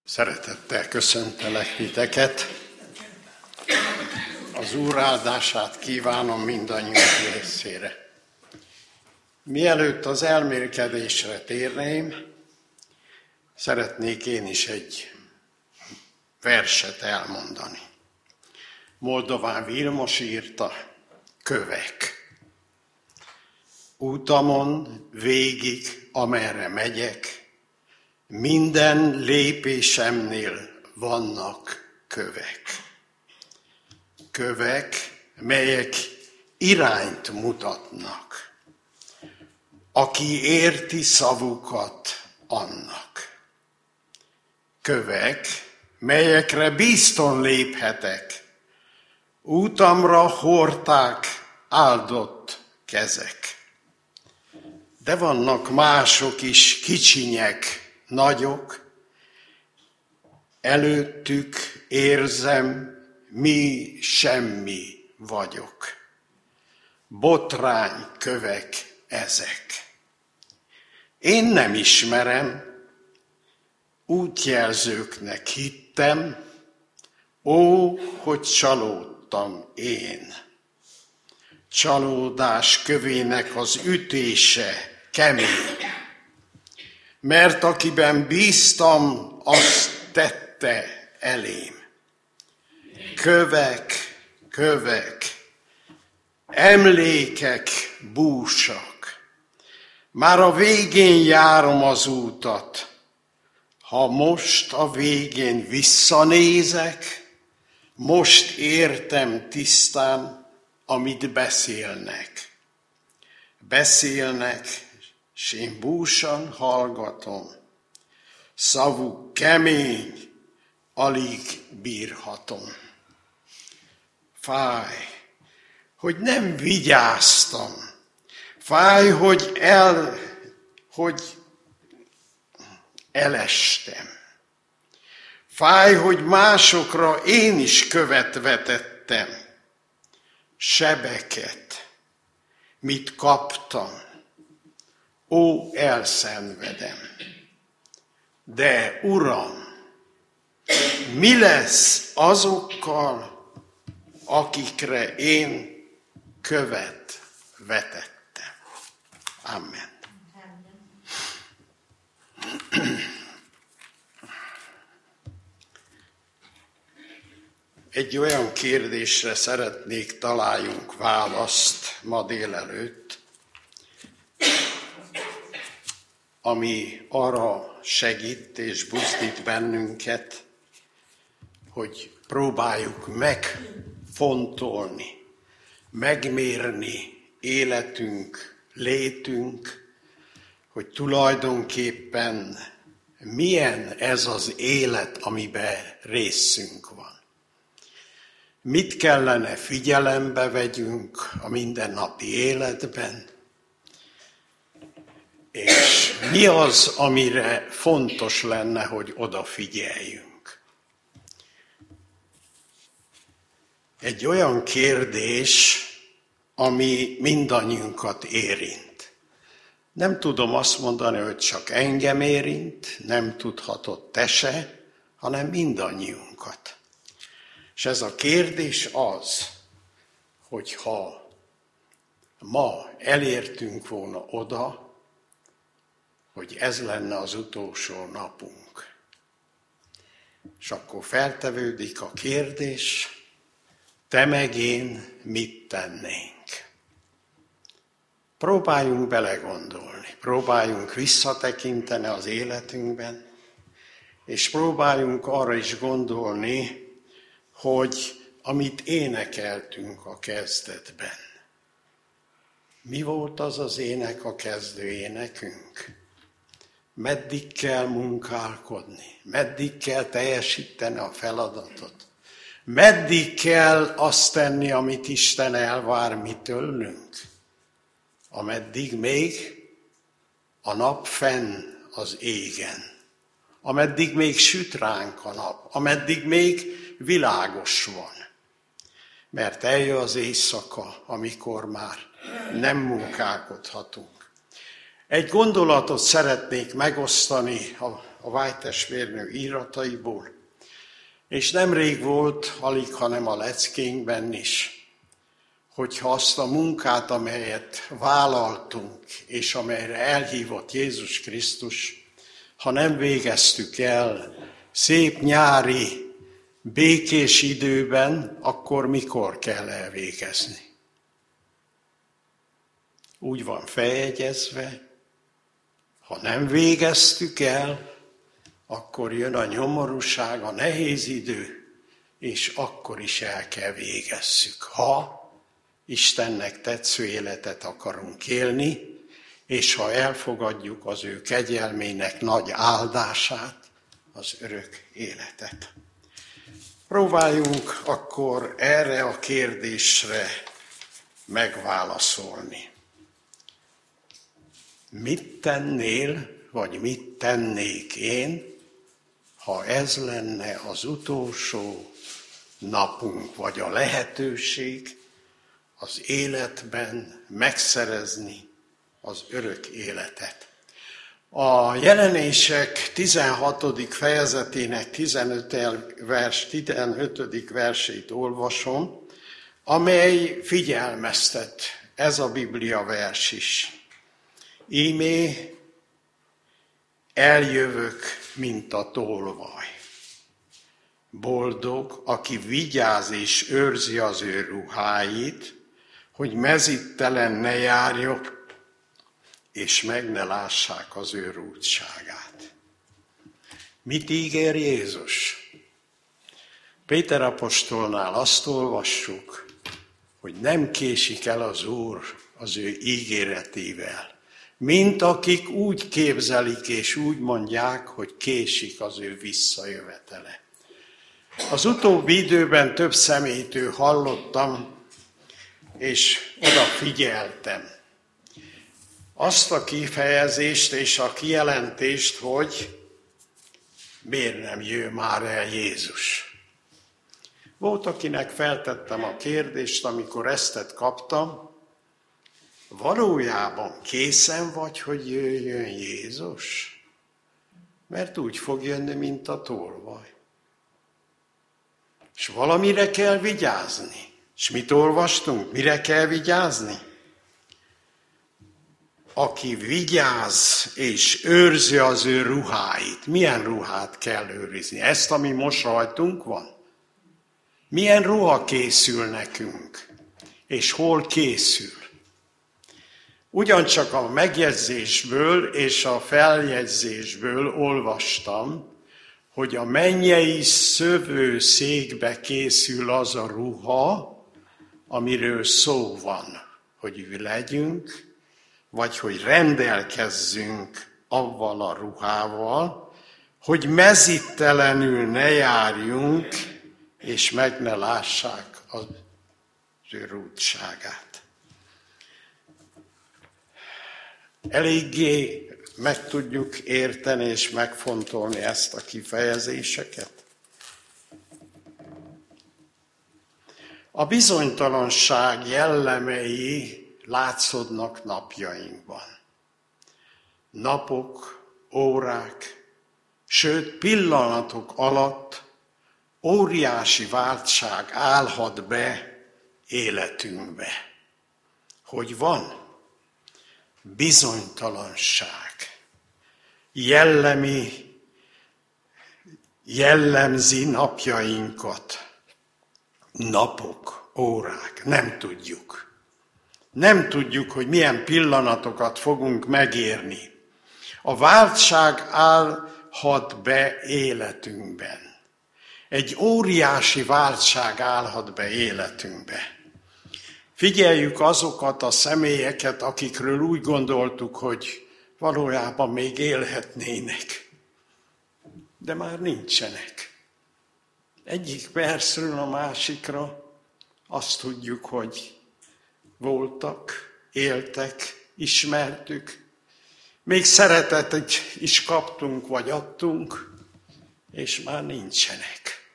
Szeretettel köszöntelek titeket. Az Úr áldását kívánom mindannyiunk részére. Mielőtt az elmélkedésre térném, szeretnék én is egy verset elmondani. Moldován Vilmos írta, kövek. Útamon végig, amerre megyek, minden lépésemnél vannak kövek. Kövek, melyek irányt mutatnak. Aki érti szavukat, annak. Kövek, melyekre bízton léphetek. Útamra hordták áldott kezek. De vannak mások is, kicsinyek, nagyok, előttük érzem, mi semmi vagyok. Botrány kövek ezek. Én nem ismerem, útjelzőknek hittem, ó, hogy csalódtam én. Csalódás kövének az ütése kemény. Mert akiben bíztam, azt tette elém. Kövek, kövek, emlékek, búsak. Már a végén járom az útat. Ha most a végén visszanézek, most értem tisztán, amit beszélnek. Beszélnek, s én búsan hallgatom. Szavuk kemény, alig bírhatom. Fáj, hogy nem vigyáztam. Fáj, hogy elestem. Fáj, hogy másokra én is követ vetettem. Sebeket, mit kaptam. Ó, elszenvedem. De Uram, mi lesz azokkal, akikre én követ vetettem? Amen. Egy olyan kérdésre szeretnék találjunk választ ma délelőtt, ami arra segít és buzdít bennünket, hogy próbáljuk megfontolni, megmérni életünk, létünk, hogy tulajdonképpen milyen ez az élet, amiben részünk van. Mit kellene figyelembe vegyünk a mindennapi életben, és mi az, amire fontos lenne, hogy odafigyeljünk. Egy olyan kérdés, ami mindannyiunkat érint. Nem tudom azt mondani, hogy csak engem érint, nem tudhatod te se, hanem mindannyiunkat. És ez a kérdés az, hogy ha ma elértünk volna oda, hogy ez lenne az utolsó napunk. És akkor feltevődik a kérdés, te meg én mit tennénk? Próbáljunk belegondolni, próbáljunk visszatekinteni az életünkben, és próbáljunk arra is gondolni, hogy amit énekeltünk a kezdetben. Mi volt az az ének, a kezdő énekünk? Meddig kell munkálkodni? Meddig kell teljesíteni a feladatot? Meddig kell azt tenni, amit Isten elvár mi tőlünk? Ameddig még a nap fenn az égen. Ameddig még süt ránk a nap. Ameddig még világos van. Mert eljön az éjszaka, amikor már nem munkálkodhatunk. Egy gondolatot szeretnék megosztani a vágytestvérnő írataiból, és nemrég volt, alig, hanem a leckénkben is, hogyha azt a munkát, amelyet vállaltunk, és amelyre elhívott Jézus Krisztus, ha nem végeztük el szép nyári, békés időben, akkor mikor kell elvégezni? Úgy van feljegyezve, ha nem végeztük el, akkor jön a nyomorúság, a nehéz idő, és akkor is el kell végezzük, ha Istennek tetsző életet akarunk élni, és ha elfogadjuk az ő kegyelmének nagy áldását, az örök életet. Próbáljunk akkor erre a kérdésre megválaszolni. Mit tennél, vagy mit tennék én, ha ez lenne az utolsó napunk, vagy a lehetőség az életben megszerezni az örök életet? A Jelenések 16. fejezetének 15. versét olvasom, amely figyelmeztet, ez a Biblia vers is. Ímé eljövök, mint a tolvaj. Boldog, aki vigyáz és őrzi az ő ruháit, hogy mezittelen ne járjon, és meg ne lássák az ő rúdságát. Mit ígér Jézus? Péter apostolnál azt olvassuk, hogy nem késik el az Úr az ő ígéretével, mint akik úgy képzelik és úgy mondják, hogy késik az ő visszajövetele. Az utóbbi időben több személytől hallottam, és odafigyeltem azt a kifejezést és a kijelentést, hogy miért nem jön már el Jézus. Volt, akinek feltettem a kérdést, amikor ezt kaptam, valójában készen vagy, hogy jöjjön Jézus? Mert úgy fog jönni, mint a tolvaj. És valamire kell vigyázni. És mit olvastunk? Mire kell vigyázni? Aki vigyáz és őrzi az ő ruháit. Milyen ruhát kell őrizni? Ezt, ami most rajtunk van? Milyen ruha készül nekünk? És hol készül? Ugyancsak a megjegyzésből és a feljegyzésből olvastam, hogy a mennyei szövőszékbe készül az a ruha, amiről szó van, hogy legyünk, vagy hogy rendelkezzünk avval a ruhával, hogy mezítelenül ne járjunk, és meg ne lássák az ő rúdságát. Eléggé meg tudjuk érteni és megfontolni ezt a kifejezéseket. A bizonytalanság jellemei látszódnak napjainkban. Napok, órák, sőt pillanatok alatt óriási váltság állhat be életünkbe. Hogy van? Bizonytalanság. Jellemzi napjainkat. Napok, órák, nem tudjuk. Nem tudjuk, hogy milyen pillanatokat fogunk megérni. A váltság állhat be életünkben. Egy óriási váltság állhat be életünkbe. Figyeljük azokat a személyeket, akikről úgy gondoltuk, hogy valójában még élhetnének, de már nincsenek. Egyik percről a másikra azt tudjuk, hogy voltak, éltek, ismertük, még szeretetet is kaptunk, vagy adtunk, és már nincsenek.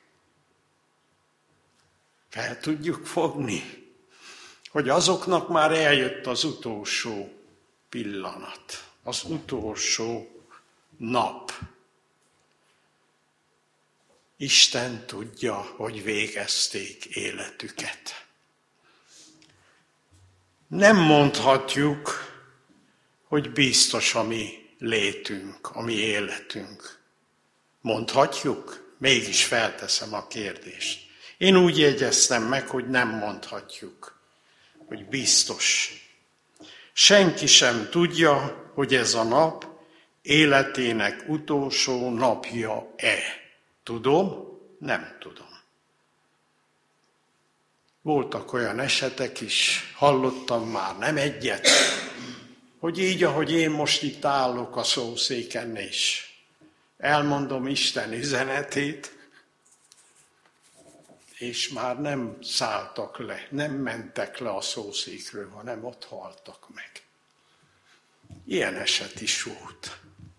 Fel tudjuk fogni, hogy azoknak már eljött az utolsó pillanat, az utolsó nap, Isten tudja, hogy végezték életüket. Nem mondhatjuk, hogy biztos a mi létünk, a mi életünk. Mondhatjuk? Mégis felteszem a kérdést. Én úgy jegyeztem meg, hogy nem mondhatjuk, hogy biztos. Senki sem tudja, hogy ez a nap életének utolsó napja-e. Tudom? Nem tudom. Voltak olyan esetek is, hallottam már nem egyet, hogy így, ahogy én most itt állok a szószéken, és elmondom Isten üzenetét, és már nem szálltak le, nem mentek le a szószékről, hanem ott haltak meg. Ilyen eset is volt.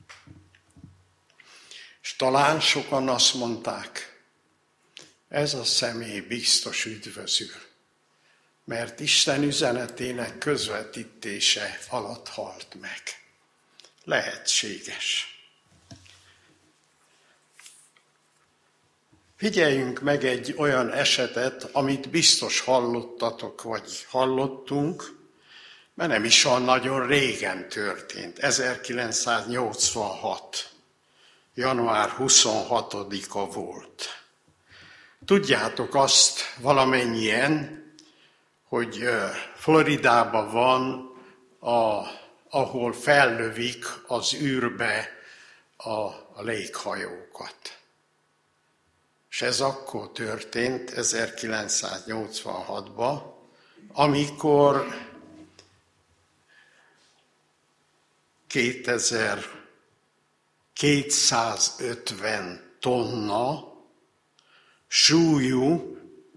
És talán sokan azt mondták, ez a személy biztos üdvözül, mert Isten üzenetének közvetítése alatt halt meg. Lehetséges. Figyeljünk meg egy olyan esetet, amit biztos hallottatok, vagy hallottunk, mert nem is olyan nagyon régen történt. 1986. január 26-a volt. Tudjátok azt valamennyien, hogy Floridában van, ahol fellövik az űrbe a léghajókat. És ez akkor történt, 1986-ban, amikor 2250 tonna súlyú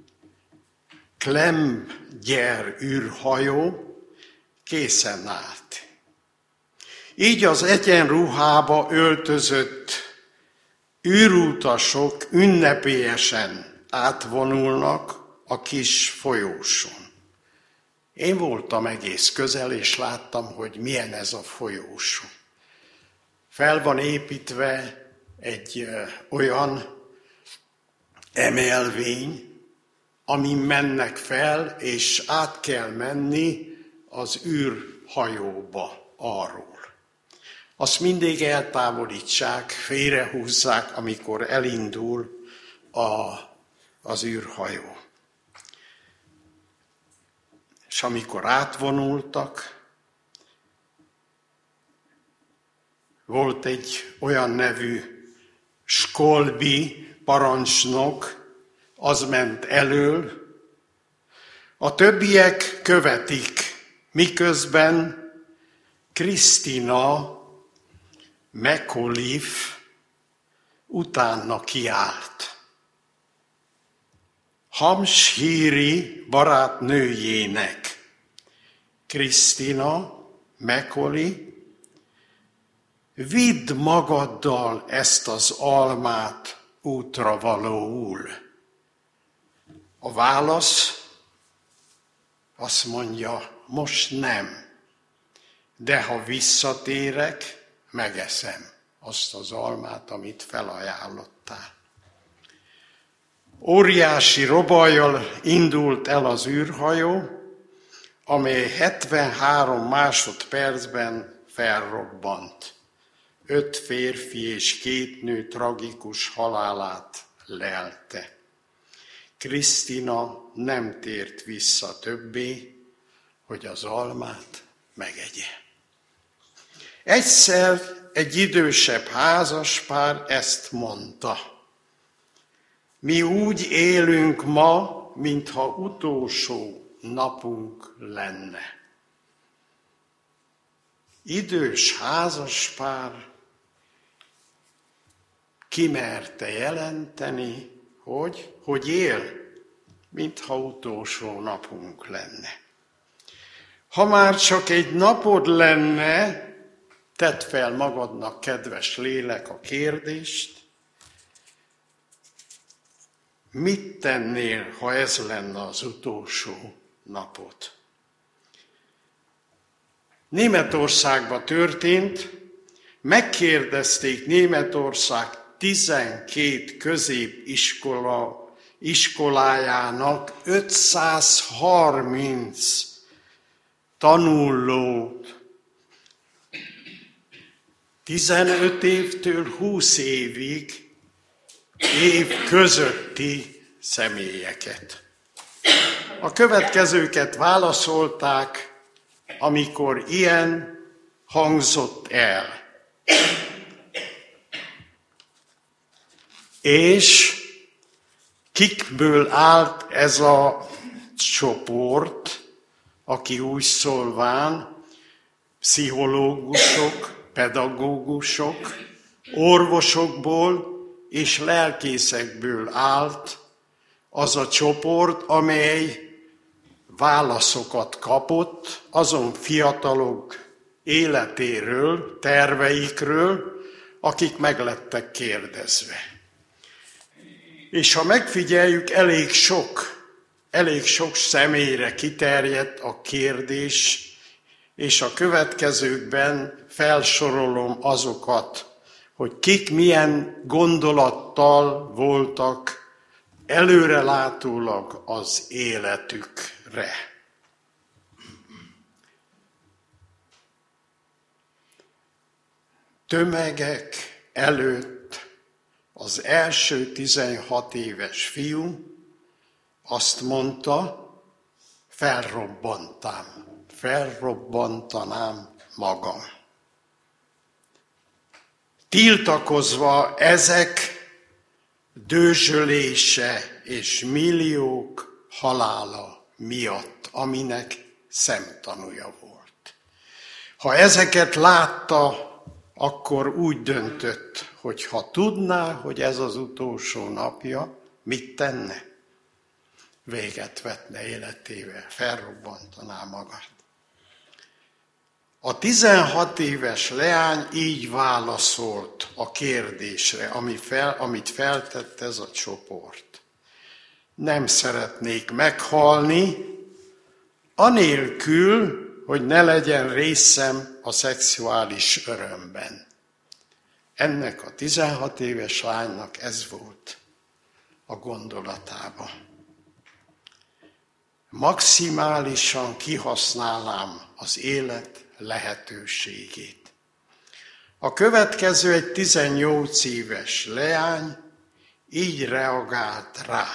Challenger űrhajó készen állt. Így az egyenruhába öltözött űrutasok ünnepélyesen átvonulnak a kis folyóson. Én voltam egész közel, és láttam, hogy milyen ez a folyósó. Fel van építve egy olyan emelvény, amin mennek fel, és át kell menni az űrhajóba arról. Azt mindig eltávolítsák, félrehúzzák, amikor elindul az űrhajó. És amikor átvonultak, volt egy olyan nevű Scholby parancsnok, az ment elől, a többiek követik, miközben Christina McAuliffe utána kiállt. Hampshire-i barátnőjének, Christina McAuliffe, vidd magaddal ezt az almát útra valóul. A válasz azt mondja, most nem, de ha visszatérek, megeszem azt az almát, amit felajánlottál. Óriási robajjal indult el az űrhajó, amely 73 másodpercben felrobbant. 5 férfi és 2 nő tragikus halálát lelte. Krisztina nem tért vissza többé, hogy az almát megegye. Egyszer egy idősebb házaspár ezt mondta. Mi úgy élünk ma, mintha utolsó napunk lenne. Idős házaspár kimerte jelenteni, hogy él, mintha utolsó napunk lenne. Ha már csak egy napod lenne, tedd fel magadnak, kedves lélek, a kérdést, mit tennél, ha ez lenne az utolsó napod? Németországban történt, megkérdezték Németország 12 iskolájának 530 tanulót, 15 évtől 20 évig év közötti személyeket. A következőket válaszolták, amikor ilyen hangzott el. És kikből állt ez a csoport, aki úgy szólván pszichológusok, pedagógusok, orvosokból és lelkészekből állt az a csoport, amely válaszokat kapott azon fiatalok életéről, terveikről, akik meglettek kérdezve. És ha megfigyeljük, elég sok személyre kiterjedt a kérdés, és a következőkben felsorolom azokat, hogy kik milyen gondolattal voltak előrelátólag az életükre. Tömegek előtt az első 16 éves fiú azt mondta, felrobbantanám magam. Tiltakozva ezek dőzsölése és milliók halála miatt, aminek szemtanúja volt. Ha ezeket látta, akkor úgy döntött, hogy ha tudná, hogy ez az utolsó napja, mit tenne? Véget vetne életével, felrobbantaná magát. A 16 éves leány így válaszolt a kérdésre, amit feltett ez a csoport. Nem szeretnék meghalni, anélkül, hogy ne legyen részem a szexuális örömben. Ennek a 16 éves lánynak ez volt a gondolatában. Maximálisan kihasználnám az élet lehetőségét. A következő egy 18 éves leány így reagált rá.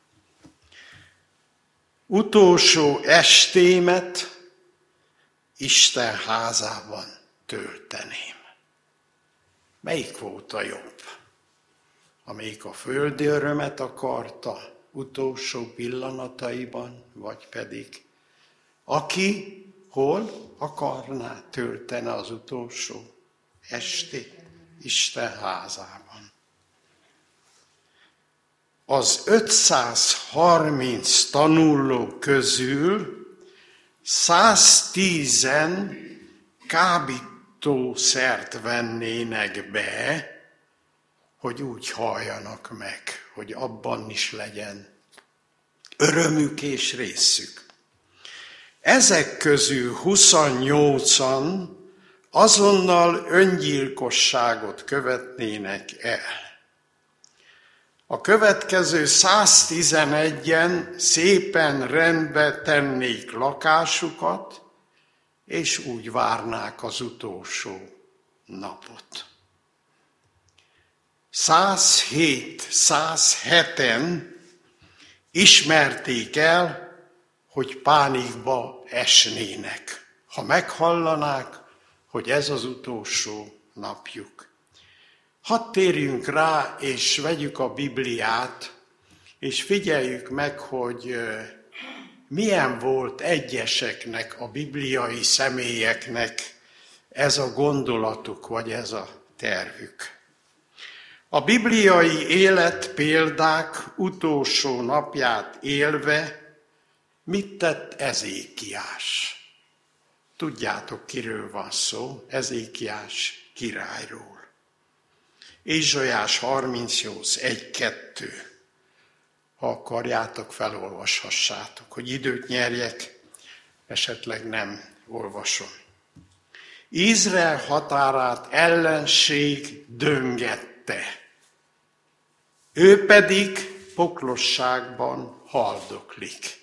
Utolsó estémet Isten házában tölteném. Melyik volt a jobb? Amelyik a földi örömet akarta utolsó pillanataiban, vagy pedig aki hol akarná tölteni az utolsó estét Isten házában. Az 530 tanuló közül 110-en kábítószert vennének be, hogy úgy halljanak meg, hogy abban is legyen örömük és részük. Ezek közül 28-an azonnal öngyilkosságot követnének el. A következő 111-en szépen rendbe tennék lakásukat, és úgy várnák az utolsó napot. 107-107-en ismerték el, hogy pánikba esnének, ha meghallanák, hogy ez az utolsó napjuk. Hadd térjünk rá, és vegyük a Bibliát, és figyeljük meg, hogy milyen volt egyeseknek, a bibliai személyeknek ez a gondolatuk, vagy ez a tervük. A bibliai életpéldák utolsó napját élve mit tett Ezékiás? Tudjátok, kiről van szó, Ezékiás királyról. Ézsaiás 38, 1-2. Ha akarjátok, felolvashassátok, hogy időt nyerjek, esetleg nem olvasom. Izrael határát ellenség döngette. ő pedig poklosságban haldoklik.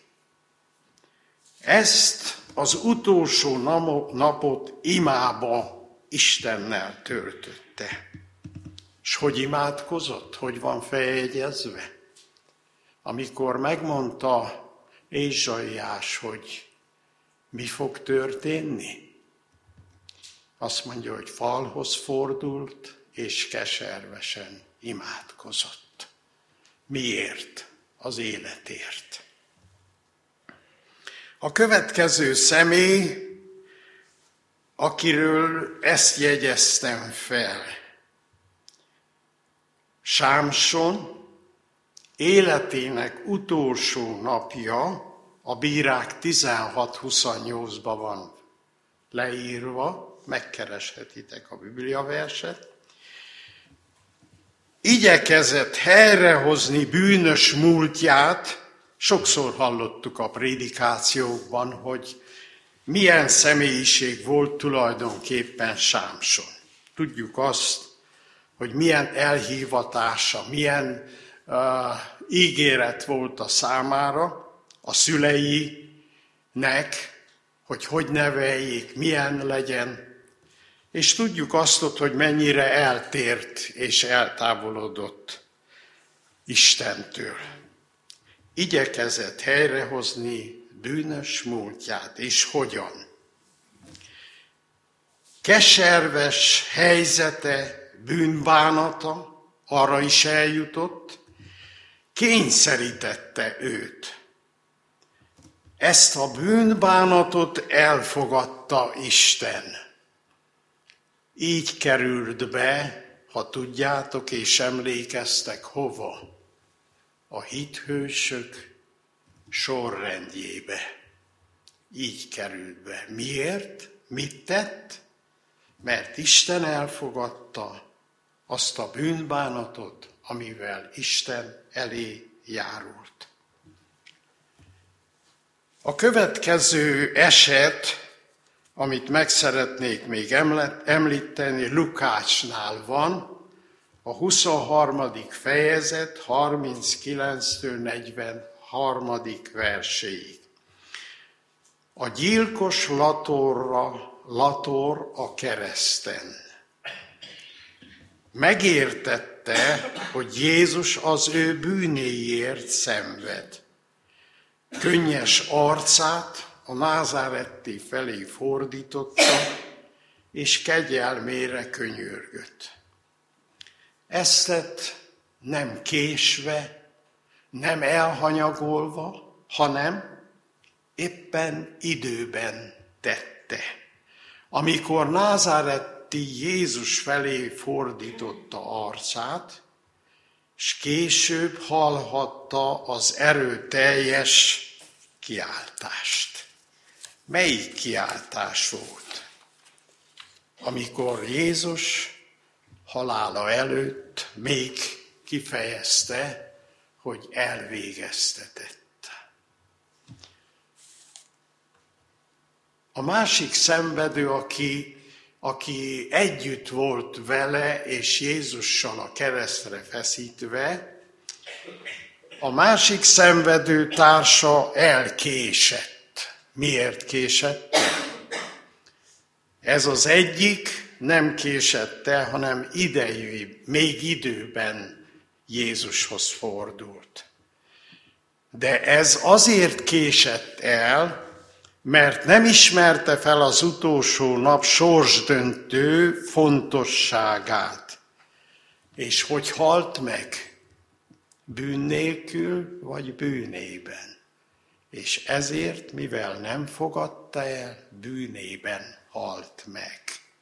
Ezt az utolsó napot imába Istennel töltötte. És hogy imádkozott? Hogy van feljegyezve? Amikor megmondta Ézsaiás, hogy mi fog történni? Azt mondja, hogy falhoz fordult, és keservesen imádkozott. Miért? Az életért. A következő személy, akiről ezt jegyeztem fel, Sámson, életének utolsó napja, a Bírák 16:28-ban van leírva, megkereshetitek a bibliaverset. Igyekezett helyrehozni bűnös múltját, sokszor hallottuk a prédikációkban, hogy milyen személyiség volt tulajdonképpen Sámson. Tudjuk azt, hogy milyen elhívatása, milyen ígéret volt a számára, a szüleinek, hogy neveljék, milyen legyen. És tudjuk azt, hogy mennyire eltért és eltávolodott Istentől. Igyekezett helyrehozni bűnös múltját, és hogyan? Keserves helyzete, bűnbánata arra is eljutott, kényszerítette őt. Ezt a bűnbánatot elfogadta Isten. Így került be, ha tudjátok és emlékeztek, hova? A hithősök sorrendjébe. Így került be. Miért? Mit tett? Mert Isten elfogadta azt a bűnbánatot, amivel Isten elé járult. A következő eset, amit meg szeretnék még említeni, Lukácsnál van, a 23. fejezet 39-től 43. verséig. A gyilkos Lator a kereszten megértette, hogy Jézus az ő bűnéért szenved. Könnyes arcát a názáretti felé fordította, és kegyelmére könyörgött. Ezt tett nem késve, nem elhanyagolva, hanem éppen időben tette. Amikor názáretti Jézus felé fordította arcát, és később hallhatta az erőteljes kiáltást. Melyik kiáltás volt? Amikor Jézus halála előtt még kifejezte, hogy elvégeztetett. A másik szenvedő, aki együtt volt vele és Jézussal a keresztre feszítve, a másik szenvedő társa elkésett. Miért késett? Ez az egyik nem késett el, hanem még időben Jézushoz fordult. De ez azért késett el, mert nem ismerte fel az utolsó nap sorsdöntő fontosságát. És hogy halt meg? Bűn nélkül, vagy bűnében. És ezért, mivel nem fogadta el, bűnében halt meg.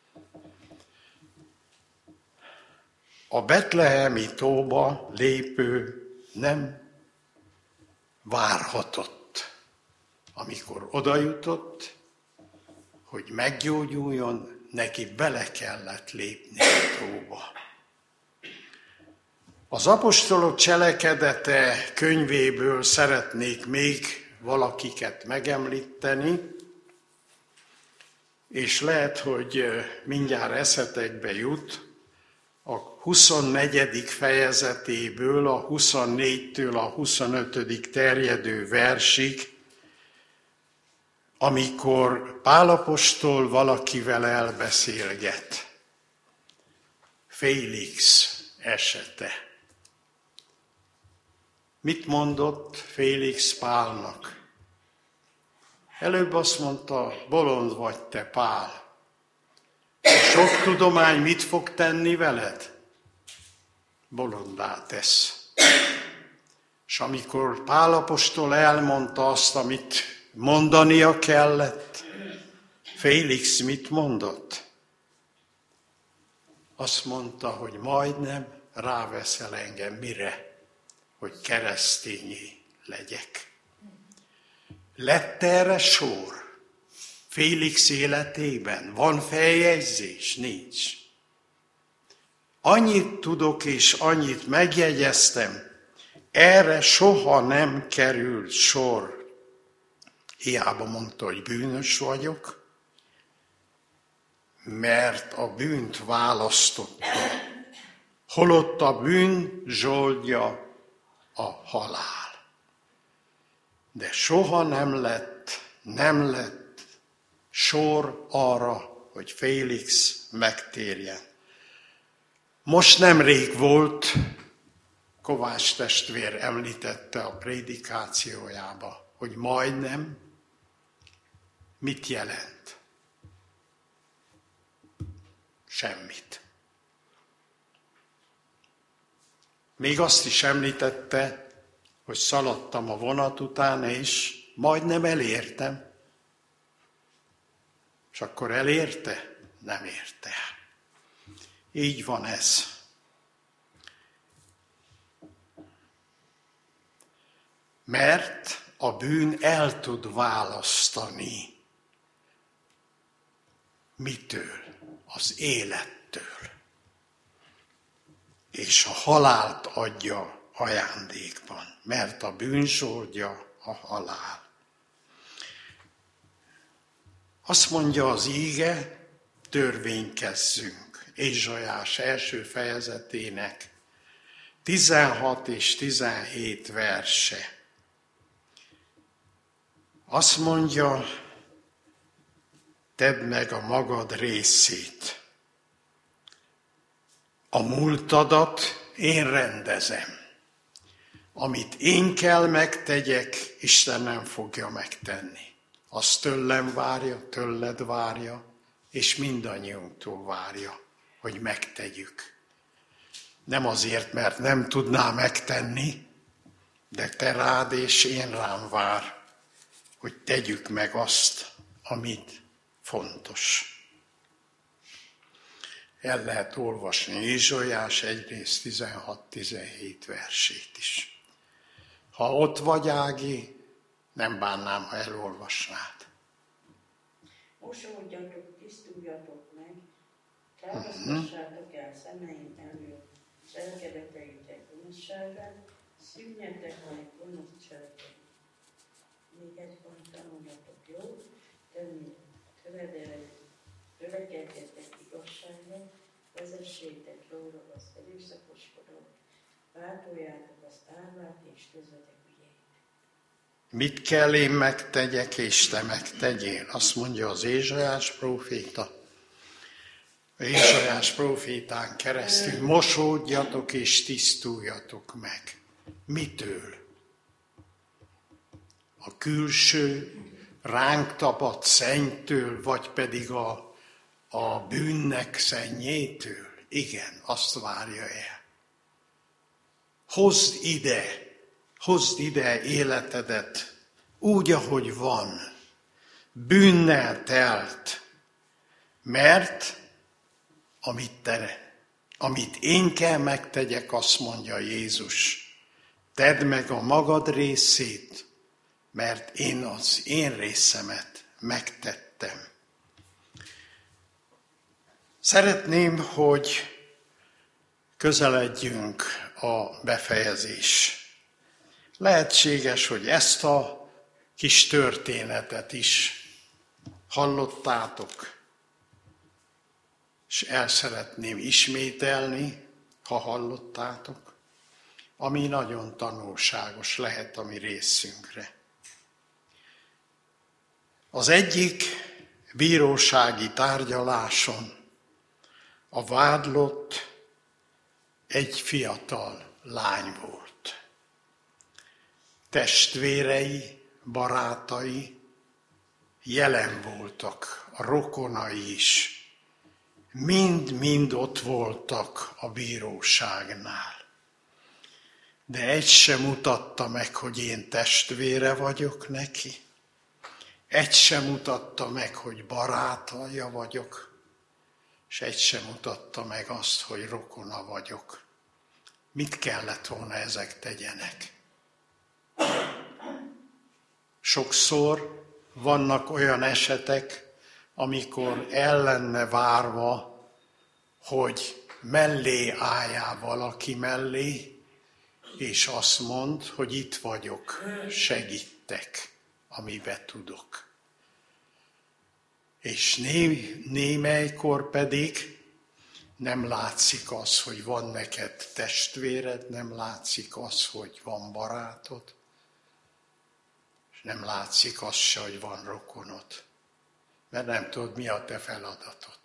A betlehemi tóba lépő nem várhatott. Amikor odajutott, hogy meggyógyuljon, neki bele kellett lépni a tóba. Az apostolok cselekedete könyvéből szeretnék még valakiket megemlíteni, és lehet, hogy mindjárt eszetekbe jut a 24. fejezetéből, a 24-től a 25. terjedő versig, amikor Pál apostol valakivel elbeszélget. Félix esete. Mit mondott Félix Pálnak? Előbb azt mondta, bolond vagy te, Pál. A sok tudomány mit fog tenni veled? Bolondá tesz. És amikor Pál apostol elmondta azt, amit mondania kellett, Félix mit mondott? Azt mondta, hogy majdnem ráveszel engem mire, hogy keresztényé legyek. Lett erre sor Félix életében? Van feljegyzés? Nincs. Annyit tudok és annyit megjegyeztem, erre soha nem került sor. Hiába mondta, hogy bűnös vagyok, mert a bűnt választotta. Holott a bűn zsoldja a halál. De soha nem lett sor arra, hogy Félix megtérjen. Most nemrég volt, Kovács testvér említette a prédikációjába, hogy majdnem mit jelent? Semmit. Még azt is említette, hogy szaladtam a vonat után, és majdnem elértem. És akkor elérte? Nem érte. Így van ez. Mert a bűn el tud választani. Mitől? Az élettől. És a halált adja ajándékban, mert a bűn zsoldja a halál. Azt mondja az íge, törvénykezzünk. Ézsaiás első fejezetének 16 és 17 verse. Azt mondja, tedd meg a magad részét. A múltadat én rendezem. Amit én kell megtegyek, Isten nem fogja megtenni. Azt tőlem várja, tőled várja, és mindannyiunktól várja, hogy megtegyük. Nem azért, mert nem tudná megtenni, de te rád és én rám vár, hogy tegyük meg azt, amit fontos. El lehet olvasni Ézsaiás egyrészt 16-17 versét is. Ha ott vagy, Ági, nem bánnám, ha elolvasnád. Mosódjatok, tisztuljatok meg, támasztassátok el szemeim elől cselekedeteitek gonoszságát, szűnjetek meg gonosz cselekedet. Még egyben tanuljatok jól, tenni törekedjetek igazságra, vezessétek jóra az erőszakoskodót, váltoljátok az árvát és közvetek ügyeit. Mit kell én megtegyek, és te megtegyél? Azt mondja az Ézsaiás próféta. Ézsaiás prófétán keresztül mosódjatok és tisztuljatok meg. Mitől? A külső ránk tapadt szennytől, vagy pedig a bűnnek szennyétől? Igen, azt várja el. Hozd ide életedet úgy, ahogy van, bűnnel telt, mert amit én kell megtegyek, azt mondja Jézus, tedd meg a magad részét, mert én az én részemet megtettem. Szeretném, hogy közeledjünk a befejezés. Lehetséges, hogy ezt a kis történetet is hallottátok, és el szeretném ismételni, ha hallottátok, ami nagyon tanulságos lehet a mi részünkre. Az egyik bírósági tárgyaláson a vádlott egy fiatal lány volt. Testvérei, barátai jelen voltak, a rokonai is. Mind-mind ott voltak a bíróságnál. De egy sem mutatta meg, hogy én testvére vagyok neki. Egy sem mutatta meg, hogy barátaja vagyok. És egy sem mutatta meg azt, hogy rokona vagyok. Mit kellett volna ezek tegyenek? Sokszor vannak olyan esetek, amikor el lenne várva, hogy mellé álljál valaki mellé, és azt mond, hogy itt vagyok, segítek, amiben tudok. És némelykor pedig nem látszik az, hogy van neked testvéred, nem látszik az, hogy van barátod, és nem látszik az se, hogy van rokonod, mert nem tudod, mi a te feladatod.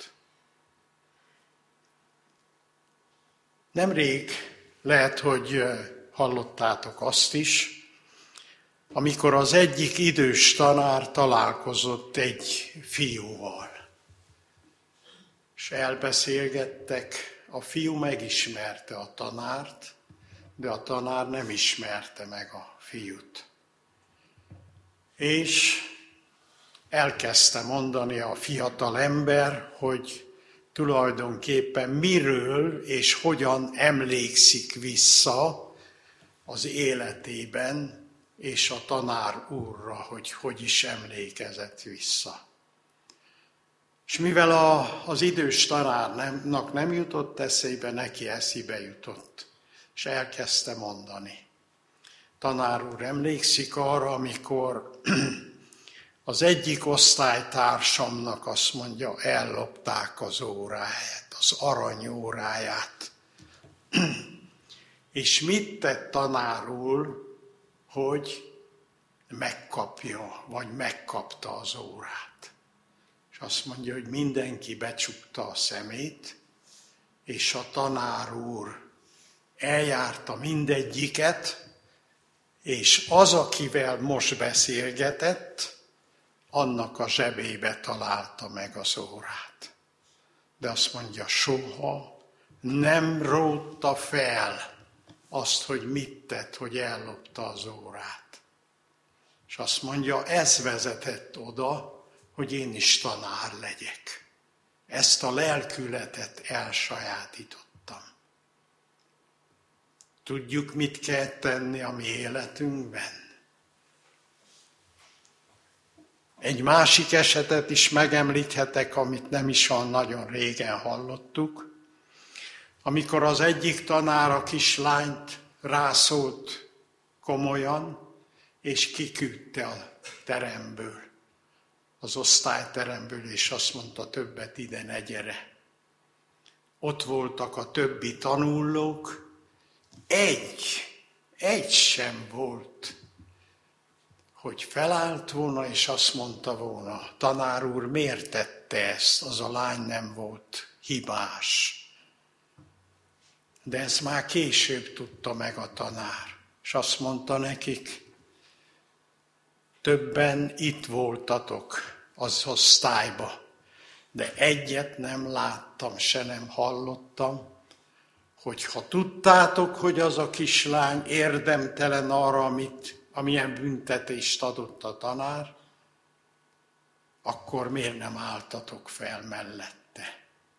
Nemrég lehet, hogy hallottátok azt is, amikor az egyik idős tanár találkozott egy fiúval, és elbeszélgettek, a fiú megismerte a tanárt, de a tanár nem ismerte meg a fiút. És elkezdte mondani a fiatal ember, hogy tulajdonképpen miről és hogyan emlékszik vissza az életében, és a tanár úrra, hogy is emlékezett vissza. És mivel az idős tanárnak nem jutott eszébe, neki eszébe jutott, és elkezdte mondani. Tanár úr, emlékszik arra, amikor az egyik osztálytársamnak azt mondja, ellopták az óráját, az aranyóráját. És mit tett tanár úr, hogy megkapja, vagy megkapta az órát? És azt mondja, hogy mindenki becsukta a szemét, és a tanár úr eljárta mindegyiket, és az, akivel most beszélgetett, annak a zsebébe találta meg az órát. De azt mondja, soha nem rótta fel azt, hogy mit tett, hogy ellopta az órát. És azt mondja, ez vezetett oda, hogy én is tanár legyek. Ezt a lelkületet elsajátítottam. Tudjuk, mit kell tenni a mi életünkben? Egy másik esetet is megemlíthetek, amit nem is olyan nagyon régen hallottuk. Amikor az egyik tanár a kislányt rászólt komolyan, és kiküldte a teremből, az osztályteremből, és azt mondta, többet ide ne gyere. Ott voltak a többi tanulók, egy sem volt, hogy felállt volna, és azt mondta volna, tanár úr, miért tette ezt? Az a lány nem volt hibás. De ezt már később tudta meg a tanár. És azt mondta nekik, többen itt voltatok az osztályba, de egyet nem láttam, se nem hallottam, hogy ha tudtátok, hogy az a kislány érdemtelen arra, amilyen büntetést adott a tanár, akkor miért nem álltatok fel mellette?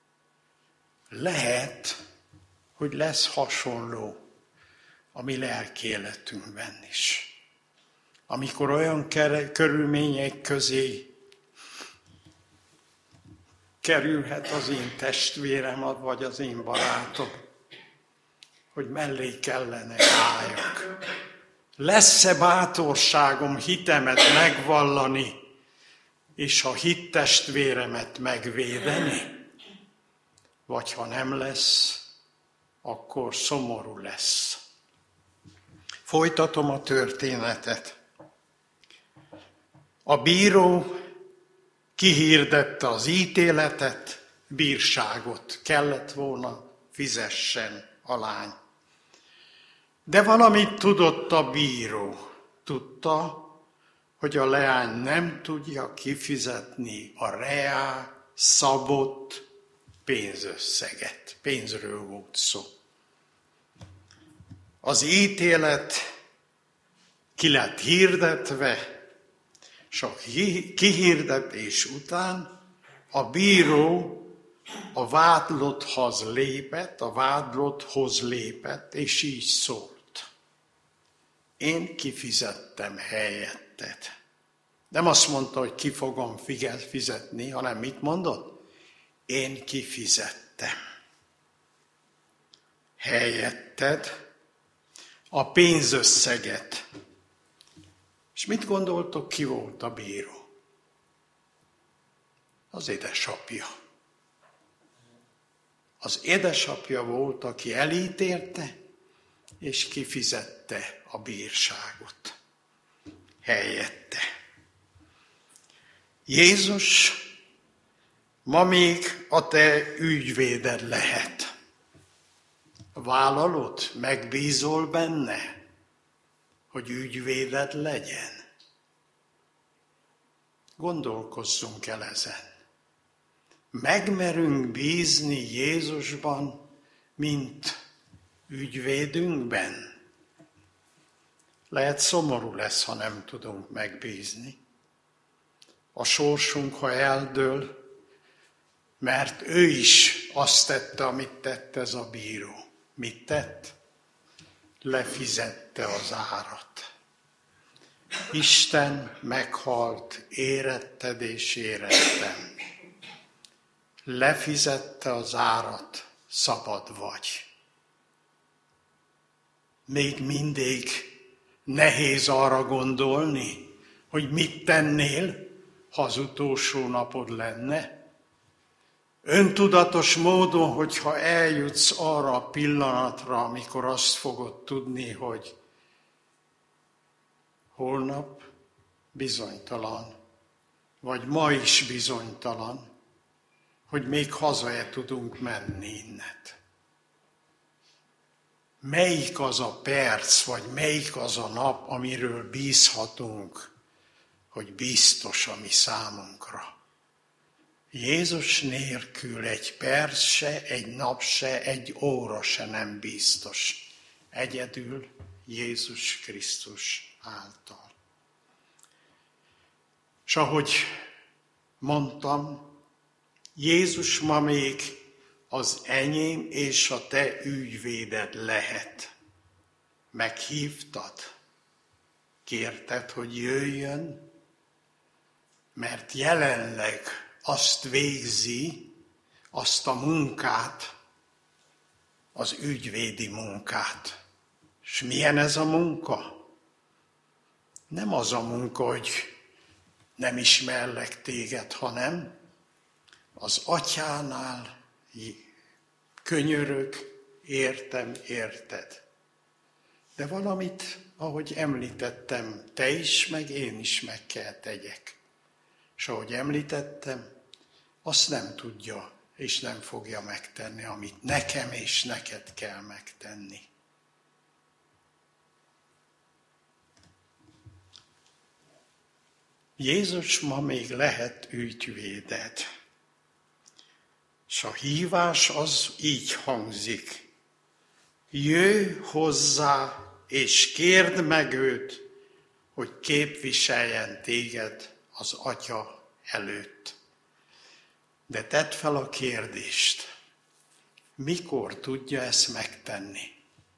Lehet, hogy lesz hasonló a mi lelkéletünkben is. Amikor olyan körülmények közé kerülhet az én testvérem, vagy az én barátom, hogy mellé kellene álljak. Lesz-e bátorságom hitemet megvallani, és a hittestvéremet megvédeni? vagy ha nem lesz, akkor szomorú lesz. Folytatom a történetet. A bíró kihirdette az ítéletet, bírságot kellett volna fizessen a lány. De valamit tudott a bíró. Tudta, hogy a leány nem tudja kifizetni a reál szabott pénzösszeget. Pénzről volt szó. Az ítélet ki lett hirdetve, és a kihirdetés után a bíró a vádlotthoz lépett, és így szólt. Én kifizettem helyetted. Nem azt mondta, hogy ki fogom fizetni, hanem mit mondott? Én kifizettem helyetted a pénzösszeget. És mit gondoltok, ki volt a bíró? Az édesapja. Az édesapja volt, aki elítélte, és kifizette a bírságot helyette. Jézus ma még a te ügyvéded lehet. Vállalod, megbízol benne, hogy ügyvéded legyen. Gondolkozzunk el ezen. Megmerünk bízni Jézusban, mint ügyvédünkben? Lehet szomorú lesz, ha nem tudunk megbízni. A sorsunk, ha eldől, mert ő is azt tette, amit tett ez a bíró. Mit tett? Lefizette az árat. Isten meghalt, éretted és érettem. Lefizette az árat, szabad vagy. Még mindig nehéz arra gondolni, hogy mit tennél, ha az utolsó napod lenne. Öntudatos módon, hogyha eljutsz arra a pillanatra, amikor azt fogod tudni, hogy holnap bizonytalan, vagy ma is bizonytalan, hogy még haza tudunk menni innet. Melyik az a perc, vagy melyik az a nap, amiről bízhatunk, hogy biztos a mi számunkra? Jézus nélkül egy perc se, egy nap se, egy óra se nem biztos. Egyedül Jézus Krisztus által. És ahogy mondtam, Jézus ma még az enyém és a te ügyvéded lehet. Meghívtad, kérted, hogy jöjjön, mert jelenleg azt végzi, azt a munkát, az ügyvédi munkát. És milyen ez a munka? Nem az a munka, hogy nem ismerlek téged, hanem az atyánál könyörög, érted. De valamit, ahogy említettem, te is, meg én is meg kell tegyek. És ahogy említettem, azt nem tudja és nem fogja megtenni, amit nekem és neked kell megtenni. Jézus ma még lehet ügyvéded. És a hívás az így hangzik. Jöjj hozzá, és kérd meg őt, hogy képviseljen téged az Atya előtt. De tedd fel a kérdést, mikor tudja ezt megtenni?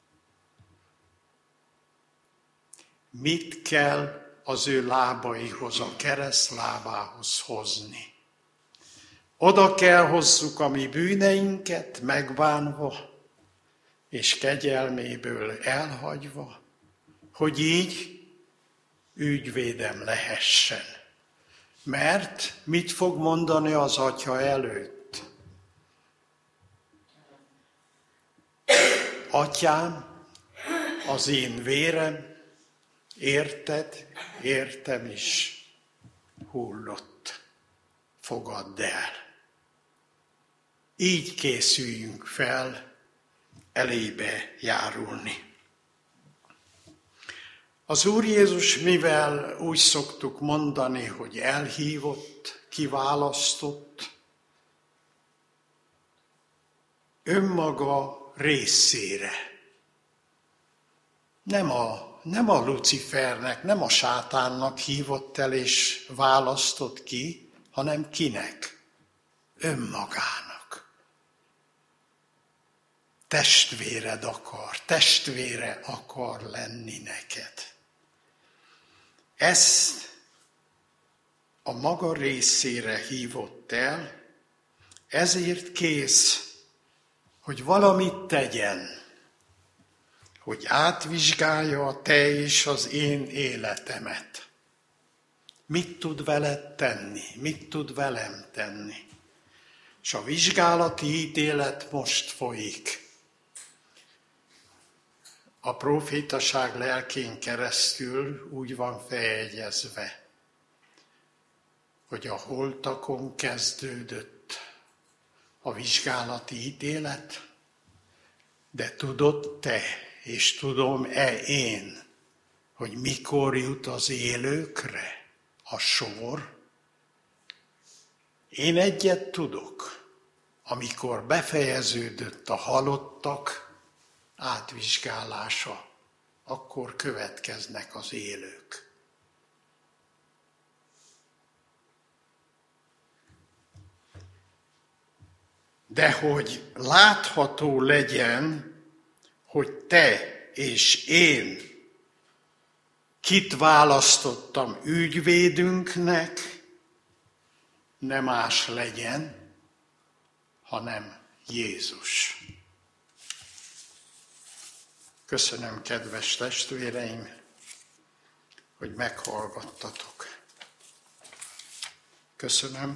Mit kell az ő lábaihoz, a kereszt lábához hozni? Oda kell hozzuk a mi bűneinket megbánva, és kegyelméből elhagyva, hogy így ügyvédem lehessen. Mert mit fog mondani az Atya előtt? Atyám, az én vérem, érted, értem is, hullott. Fogadd el. Így készüljünk fel elébe járulni. Az Úr Jézus, mivel úgy szoktuk mondani, hogy elhívott, kiválasztott, önmaga részére. Nem a Lucifernek, nem a sátánnak hívott el és választott ki, hanem kinek? Önmagának. Testvére akar lenni neked. Ezt a maga részére hívott el, ezért kész, hogy valamit tegyen, hogy átvizsgálja a te és az én életemet. Mit tud veled tenni? Mit tud velem tenni? És a vizsgálati ítélet most folyik. A profétaság lelkén keresztül úgy van feljegyezve, hogy a holtakon kezdődött a vizsgálati ítélet, de tudod te, és tudom-e én, hogy mikor jut az élőkre a sor? Én egyet tudok, amikor befejeződött a halottak átvizsgálása, akkor következnek az élők. De hogy látható legyen, hogy te és én kit választottam ügyvédünknek, ne más legyen, hanem Jézus. Köszönöm, kedves testvéreim, hogy meghallgattatok. Köszönöm,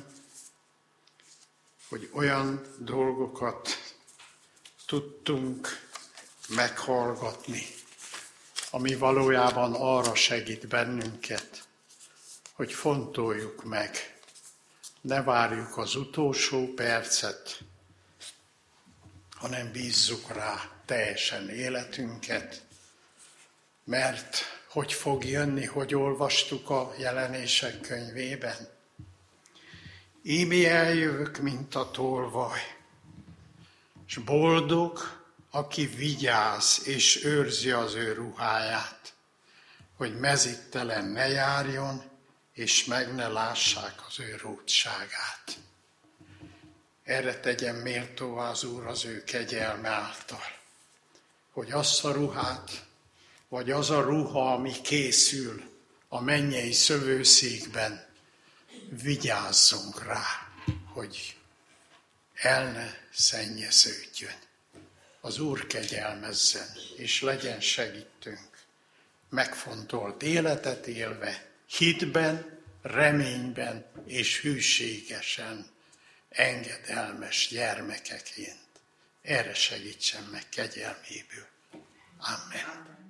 hogy olyan dolgokat tudtunk meghallgatni, ami valójában arra segít bennünket, hogy fontoljuk meg, ne várjuk az utolsó percet, hanem bízzuk rá teljesen életünket, mert hogy fog jönni, hogy olvastuk a Jelenések könyvében. Íme eljövök, mint a tolvaj, és boldog, aki vigyáz és őrzi az ő ruháját, hogy mezittelen ne járjon, és meg ne lássák az ő rótságát. Erre tegyen méltóvá az Úr az ő kegyelme által, hogy azt a ruhát, vagy az a ruha, ami készül a mennyei szövőszékben, vigyázzunk rá, hogy el ne szennyeződjön. Az Úr kegyelmezzen, és legyen segítünk, megfontolt életet élve, hitben, reményben és hűségesen, engedelmes gyermekeként. Erre segítsen meg kegyelméből. Amen.